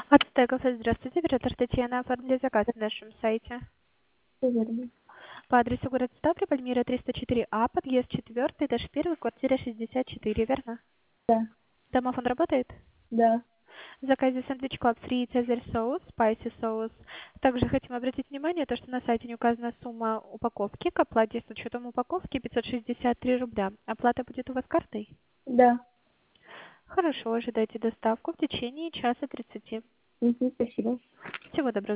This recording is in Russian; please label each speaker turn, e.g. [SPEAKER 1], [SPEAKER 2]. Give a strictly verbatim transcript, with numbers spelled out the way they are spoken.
[SPEAKER 1] Ацтек кафе, здравствуйте. Оператор Татьяна, оформили заказ на нашем сайте.
[SPEAKER 2] Всё верно.
[SPEAKER 1] По адресу город Ставрополь, Мира триста четыре А, подъезд четвёртый, этаж один, квартира шестьдесят четыре, верно?
[SPEAKER 2] Да,
[SPEAKER 1] Домофон работает?
[SPEAKER 2] да.
[SPEAKER 1] В заказе сэндвич клаб три, цезарь соус, спайси соус. Также хотим обратить внимание, то, что на сайте не указана сумма упаковки. К оплате с учетом упаковки пятьсот шестьдесят три рубля. Оплата будет у вас картой?
[SPEAKER 2] Да.
[SPEAKER 1] Хорошо, ожидайте доставку в течение часа тридцати.
[SPEAKER 2] Мгм, спасибо.
[SPEAKER 1] Всего доброго.